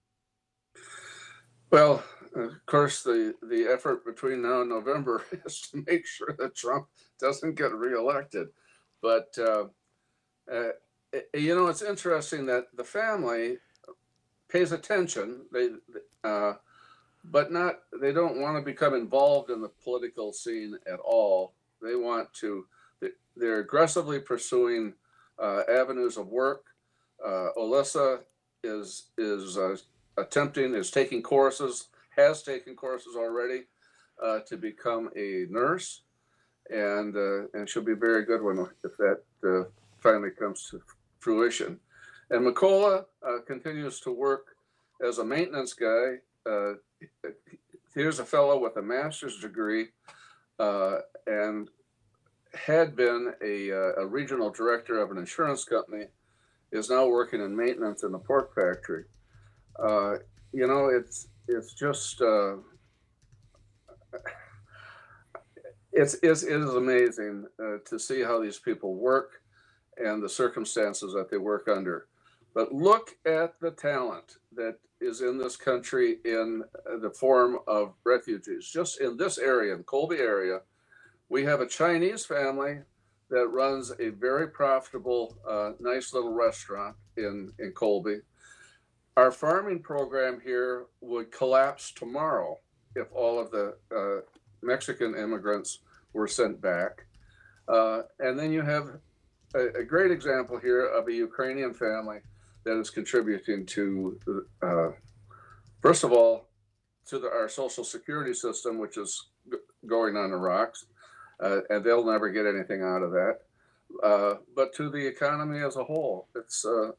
Well, of course, the, the effort between now and November is to make sure that Trump doesn't get reelected. But, uh, uh, you know, it's interesting that the family pays attention, they, uh, but not, they don't want to become involved in the political scene at all. They want to, they're aggressively pursuing uh, avenues of work. Uh, Alyssa is, is uh, attempting, is taking courses, has taken courses already uh, to become a nurse, and uh, and she'll be a very good one if that uh, finally comes to fruition. And Mykola uh, continues to work as a maintenance guy. Uh, here's a fellow with a master's degree uh, and had been a, uh, a regional director of an insurance company, is now working in maintenance in the pork factory. Uh, you know, it's it's just uh, it's, it's it is amazing uh, to see how these people work and the circumstances that they work under. But look at the talent that is in this country in the form of refugees. Just in this area, in Colby area, we have a Chinese family that runs a very profitable, uh, nice little restaurant in, in Colby. Our farming program here would collapse tomorrow if all of the uh, Mexican immigrants were sent back. Uh, and then you have a, a great example here of a Ukrainian family that is contributing to, uh, first of all, to the, our social security system, which is g- going on the rocks, uh, and they'll never get anything out of that, uh, but to the economy as a whole. It's uh,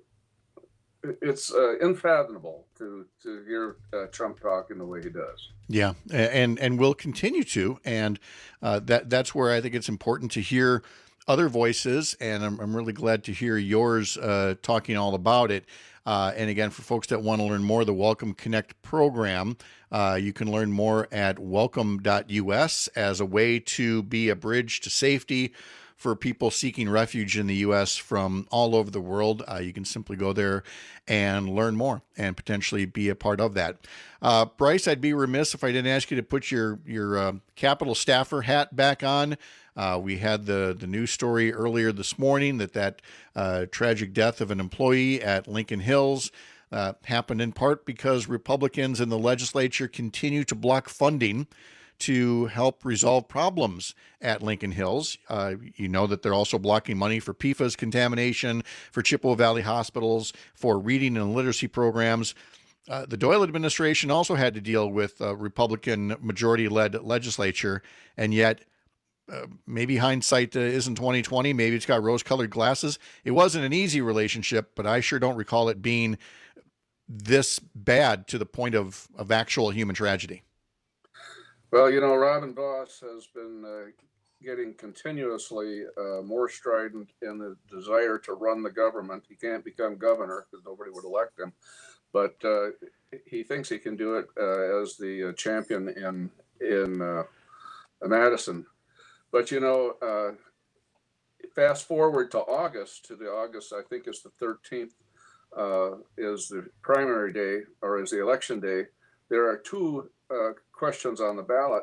it's uh, unfathomable to to hear uh, Trump talking the way he does. Yeah, and and will continue to, and uh, that that's where I think it's important to hear other voices, and I'm, I'm really glad to hear yours uh, talking all about it. Uh, and again, for folks that want to learn more, the Welcome Connect program, uh, you can learn more at welcome dot U S as a way to be a bridge to safety for people seeking refuge in the U S from all over the world. Uh, you can simply go there and learn more and potentially be a part of that. Uh, Bryce, I'd be remiss if I didn't ask you to put your, your uh, Capitol staffer hat back on. Uh, we had the, the news story earlier this morning that that uh, tragic death of an employee at Lincoln Hills uh, happened in part because Republicans in the legislature continue to block funding to help resolve problems at Lincoln Hills. Uh, you know that they're also blocking money for P FAS contamination, for Chippewa Valley hospitals, for reading and literacy programs. Uh, the Doyle administration also had to deal with a Republican majority-led legislature, and yet uh, maybe hindsight uh, isn't twenty twenty. Maybe it's got rose-colored glasses. It wasn't an easy relationship, but I sure don't recall it being this bad to the point of, of actual human tragedy. Well, you know, Robin Vos has been uh, getting continuously uh, more strident in the desire to run the government. He can't become governor because nobody would elect him, but uh, he thinks he can do it uh, as the uh, champion in in uh, Madison. But you know, uh, fast forward to August, to the August, I think it's the thirteenth, uh, is the primary day or is the election day. There are two Uh, questions on the ballot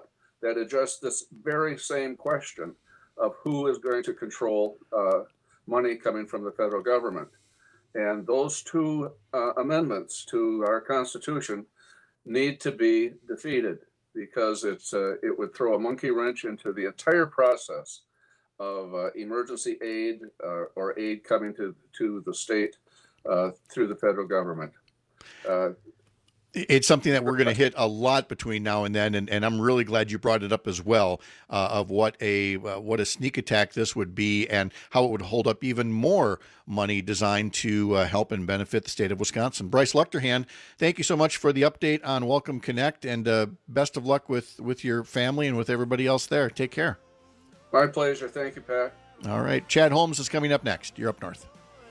that address this very same question of who is going to control uh, money coming from the federal government. And those two uh, amendments to our Constitution need to be defeated, because it's uh, it would throw a monkey wrench into the entire process of uh, emergency aid uh, or aid coming to, to the state uh, through the federal government. Uh, It's something that we're going to hit a lot between now and then, and, and I'm really glad you brought it up as well, uh, of what a uh, what a sneak attack this would be, and how it would hold up even more money designed to uh, help and benefit the state of Wisconsin. Bryce Luchterhand, thank you so much for the update on Welcome Connect, and uh, best of luck with, with your family and with everybody else there. Take care. My pleasure. Thank you, Pat. All right. Chad Holmes is coming up next. You're up north.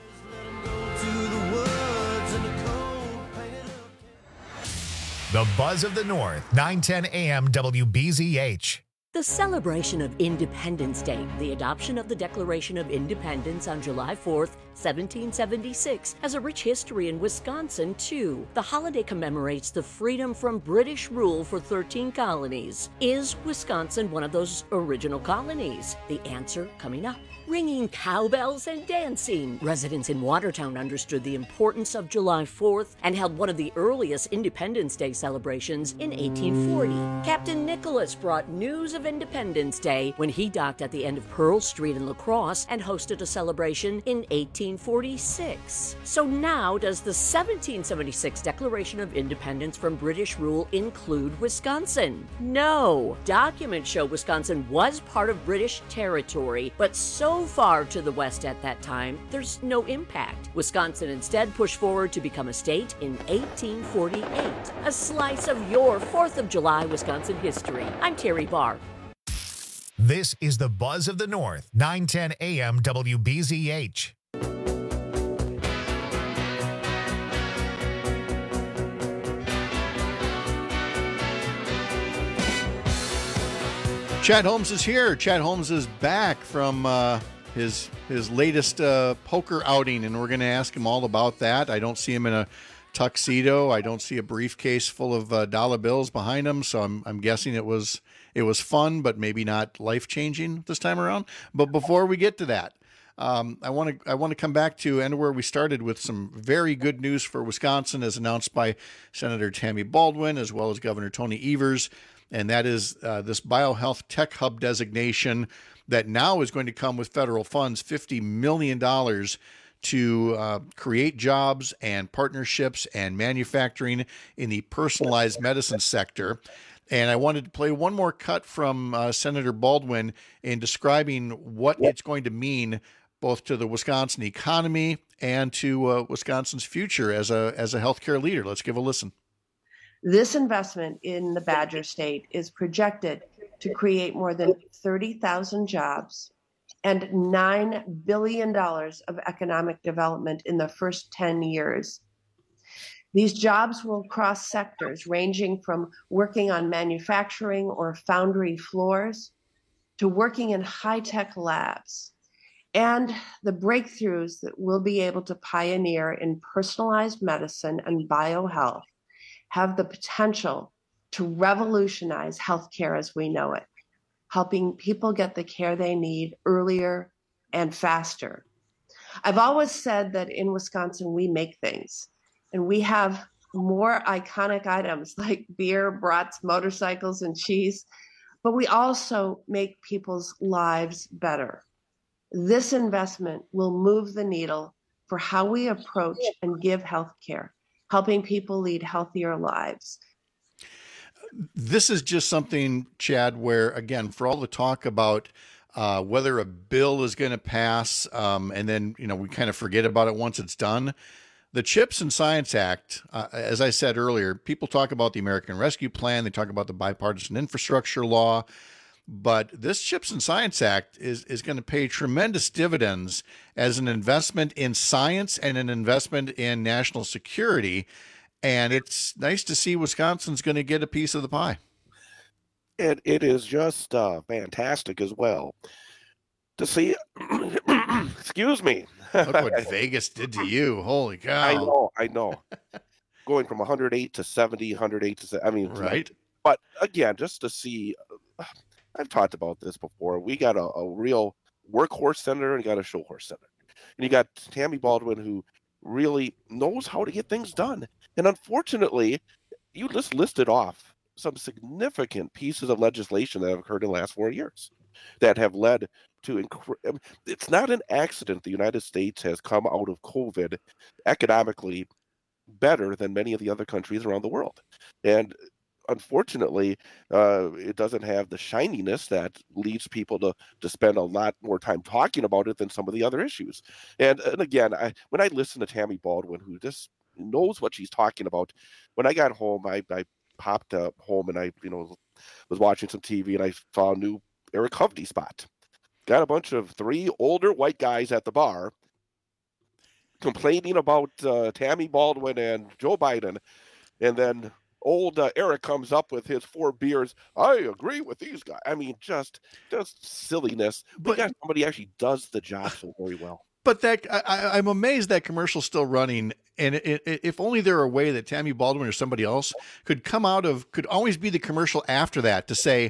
The Buzz of the North, nine ten A M W B Z H. The celebration of Independence Day, the adoption of the Declaration of Independence on July fourth, seventeen seventy-six, has a rich history in Wisconsin, too. The holiday commemorates the freedom from British rule for thirteen colonies. Is Wisconsin one of those original colonies? The answer coming up. Ringing cowbells and dancing. Residents in Watertown understood the importance of July fourth and held one of the earliest Independence Day celebrations in eighteen forty. Captain Nicholas brought news of Independence Day when he docked at the end of Pearl Street in La Crosse and hosted a celebration in eighteen forty-six. So now, does the seventeen seventy-six Declaration of Independence from British rule include Wisconsin? No. Documents show Wisconsin was part of British territory, but so far to the west at that time, there's no impact. Wisconsin instead pushed forward to become a state in eighteen forty-eight. A slice of your fourth of July Wisconsin history. I'm Terry Barr. This is the Buzz of the North, nine ten A M W B Z H. Chad Holmes is here. Chad Holmes is back from uh, his his latest uh, poker outing, and we're going to ask him all about that. I don't see him in a tuxedo. I don't see a briefcase full of uh, dollar bills behind him, so I'm I'm guessing it was it was fun, but maybe not life changing this time around. But before we get to that, um, I want to I want to come back to and where we started with some very good news for Wisconsin, as announced by Senator Tammy Baldwin as well as Governor Tony Evers. And that is uh, this BioHealth Tech Hub designation that now is going to come with federal funds, fifty million dollars to uh, create jobs and partnerships and manufacturing in the personalized medicine sector. And I wanted to play one more cut from uh, Senator Baldwin in describing what it's going to mean both to the Wisconsin economy and to uh, Wisconsin's future as a as a healthcare leader. Let's give a listen. This investment in the Badger State is projected to create more than thirty thousand jobs and nine billion dollars of economic development in the first ten years. These jobs will cross sectors ranging from working on manufacturing or foundry floors to working in high-tech labs, and the breakthroughs that we'll be able to pioneer in personalized medicine and biohealth have the potential to revolutionize healthcare as we know it, helping people get the care they need earlier and faster. I've always said that in Wisconsin, we make things, and we have more iconic items like beer, brats, motorcycles, and cheese, but we also make people's lives better. This investment will move the needle for how we approach and give healthcare, helping people lead healthier lives. This is just something, Chad, where, again, for all the talk about uh, whether a bill is going to pass, um, and then, you know, we kind of forget about it once it's done. The CHIPS and Science Act, uh, as I said earlier, people talk about the American Rescue Plan, they talk about the bipartisan infrastructure law, but this CHIPS and Science Act is, is going to pay tremendous dividends as an investment in science and an investment in national security. And it's nice to see Wisconsin's going to get a piece of the pie. And it is just uh, fantastic as well to see. Excuse me. Look what Vegas did to you. Holy cow. I know. I know. Going from one hundred eight to seventy, one hundred eight to seventy. I mean, right. But again, just to see I've talked about this before. We got a, a real workhorse senator and got a showhorse senator. And you got Tammy Baldwin, who really knows how to get things done. And unfortunately, you just listed off some significant pieces of legislation that have occurred in the last four years that have led to inc- it's not an accident the United States has come out of COVID economically better than many of the other countries around the world. And unfortunately, uh, it doesn't have the shininess that leads people to, to spend a lot more time talking about it than some of the other issues. And, and again, I, when I listen to Tammy Baldwin, who just knows what she's talking about, when I got home, I, I popped up home and I, you know, was watching some T V and I saw a new Eric Hovde spot. Got a bunch of three older white guys at the bar complaining about uh, Tammy Baldwin and Joe Biden, and then old uh, Eric comes up with his four beers. I agree with these guys. I mean, just just silliness. But got somebody actually does the job so very well. But that I, I'm amazed that commercial's still running. And it, it, if only there were a way that Tammy Baldwin or somebody else could come out of, could always be the commercial after that to say,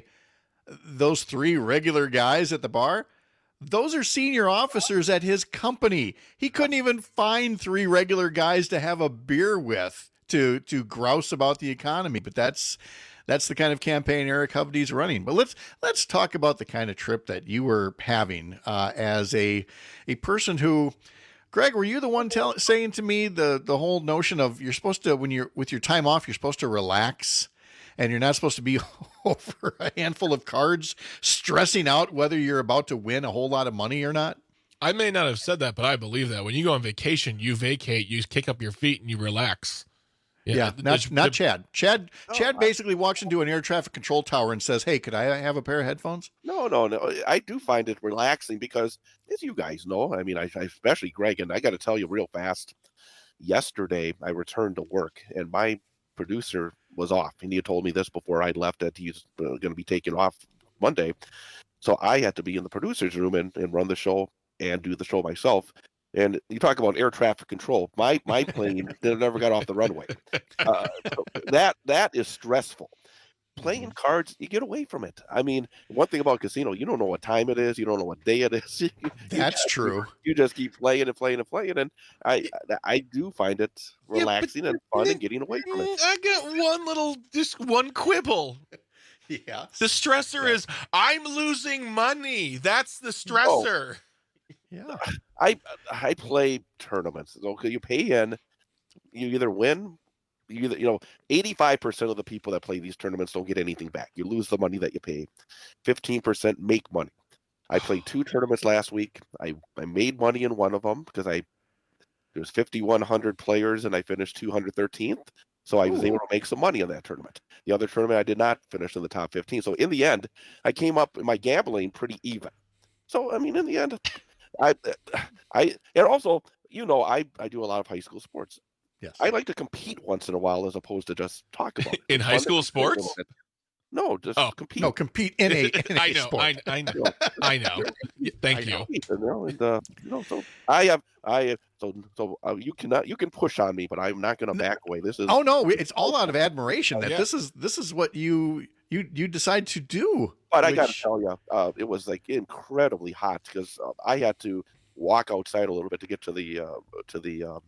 those three regular guys at the bar, those are senior officers at his company. He couldn't even find three regular guys to have a beer with to to grouse about the economy. But that's that's the kind of campaign Eric Hovde's running. But let's let's talk about the kind of trip that you were having uh, as a a person who, Greg, were you the one tell, saying to me the the whole notion of you're supposed to, when you're with your time off, you're supposed to relax? And you're not supposed to be over a handful of cards stressing out whether you're about to win a whole lot of money or not? I may not have said that, but I believe that. When you go on vacation, you vacate, you kick up your feet, and you relax. Yeah, yeah, not, the, not the, Chad. Chad no, Chad basically I, walks into an air traffic control tower and says, hey, could I have a pair of headphones? No, no, no. I do find it relaxing because, as you guys know, I mean, I, I especially Greg, and I got to tell you real fast, yesterday I returned to work, and my producer was off, and he had told me this before I left that he's uh, going to be taking off Monday. So I had to be in the producer's room and, and run the show and do the show myself. And you talk about air traffic control. My my plane never got off the runway. Uh, so that that is stressful. Playing cards, you get away from it. I mean, one thing about casino, you don't know what time it is. You don't know what day it is. You That's just, true. You just keep playing and playing and playing. And I I do find it relaxing yeah, and fun and getting away from it. I got one little, just one quibble. Yeah. The stressor yeah. is, I'm losing money. That's the stressor. Oh. Yeah. I I play tournaments. Okay, you pay in, you either win. You, you know, eighty-five percent of the people that play these tournaments don't get anything back. You lose the money that you pay. fifteen percent make money. I played two tournaments last week. I, I made money in one of them because I there's fifty-one hundred players and I finished two hundred thirteenth. So I was Ooh. able to make some money in that tournament. The other tournament I did not finish in the top fifteen. So in the end, I came up in my gambling pretty even. So I mean, in the end, I I and also, you know, I, I do a lot of high school sports. Yes. I like to compete once in a while as opposed to just talk about it. In high school sports? No, just oh. compete. No, compete in a, in a I know, sport. I, I know, I know. Thank I you. Know. You know, and, uh, you know, so I have, I so so uh, you cannot, you can push on me, but I'm not going to back away. This is oh no, it's all out of admiration that yeah. this is this is what you you you decide to do. But which... I got to tell you, uh, it was like incredibly hot because uh, I had to walk outside a little bit to get to the uh, to the. Um,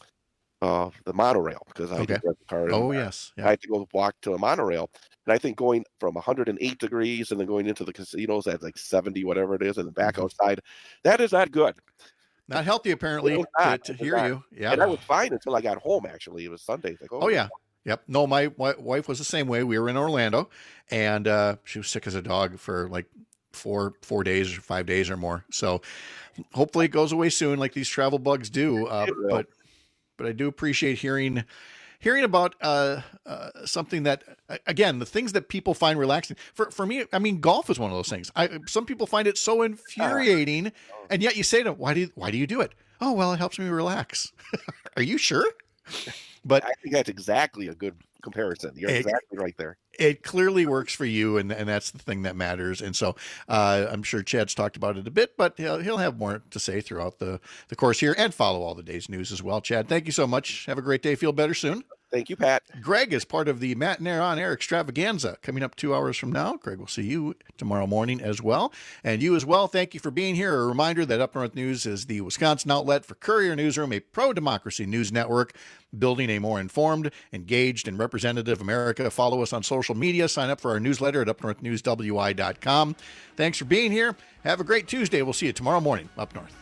Uh, the monorail because I okay. had to rent the car. Oh and, yes, yeah. I had to go walk to a monorail, and I think going from one hundred eight degrees and then going into the casinos at like seventy, whatever it is, and then back mm-hmm. outside, that is not good. Not healthy, apparently. Not, to, to hear not. you, yeah. And I was fine until I got home. Actually, it was Sunday. Like, oh, oh yeah, yep. No, my, my wife was the same way. We were in Orlando, and uh, she was sick as a dog for like four four days or five days or more. So hopefully it goes away soon, like these travel bugs do. Uh, but. But I do appreciate hearing hearing about uh, uh, something that, again, the things that people find relaxing. For for me, I mean, golf is one of those things. I some people find it so infuriating, and yet you say to them, why do you, why do you do it? Oh, well, it helps me relax. Are you sure? But I think that's exactly a good comparison. You're it, exactly right there. It clearly works for you, and, and that's the thing that matters. And so uh, I'm sure Chad's talked about it a bit, but he'll, he'll have more to say throughout the, the course here and follow all the day's news as well. Chad, thank you so much. Have a great day. Feel better soon. Thank you, Pat. Greg is part of the Matt Nair On Air extravaganza coming up two hours from now. Greg will see you tomorrow morning as well. And you as well, thank you for being here. A reminder that Up North News is the Wisconsin outlet for Courier Newsroom, a pro-democracy news network building a more informed, engaged, and representative America. Follow us on social media. Sign up for our newsletter at up north news w i dot com. Thanks for being here. Have a great Tuesday. We'll see you tomorrow morning up north.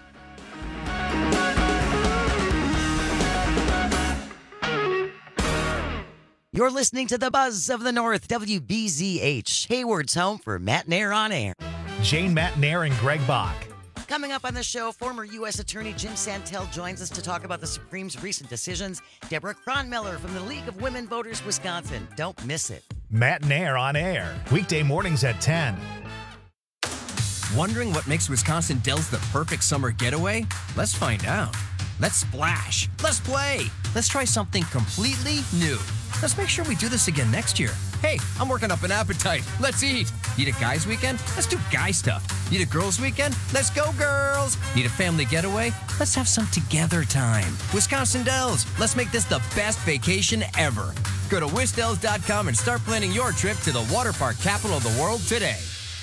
You're listening to the Buzz of the North, W B Z H, Hayward's home for Matt Nair On Air. Jane Matt Nair and Greg Bach. Coming up on the show, former U S Attorney Jim Santel joins us to talk about the Supreme's recent decisions. Deborah Cronmiller from the League of Women Voters Wisconsin. Don't miss it. Matt Nair On Air, weekday mornings at ten. Wondering what makes Wisconsin Dells the perfect summer getaway? Let's find out. Let's splash. Let's play. Let's try something completely new. Let's make sure we do this again next year. Hey, I'm working up an appetite. Let's eat. Need a guys' weekend? Let's do guy stuff. Need a girls' weekend? Let's go, girls. Need a family getaway? Let's have some together time. Wisconsin Dells, let's make this the best vacation ever. Go to wisdells dot com and start planning your trip to the water park capital of the world today.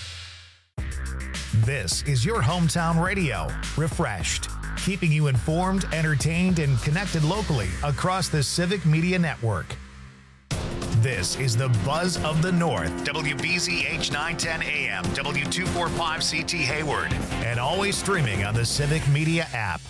This is your hometown radio, Refreshed, keeping you informed, entertained, and connected locally across the Civic Media Network. This is the Buzz of the North, W B Z H nine ten A M, W two forty-five C T Hayward, and always streaming on the Civic Media app.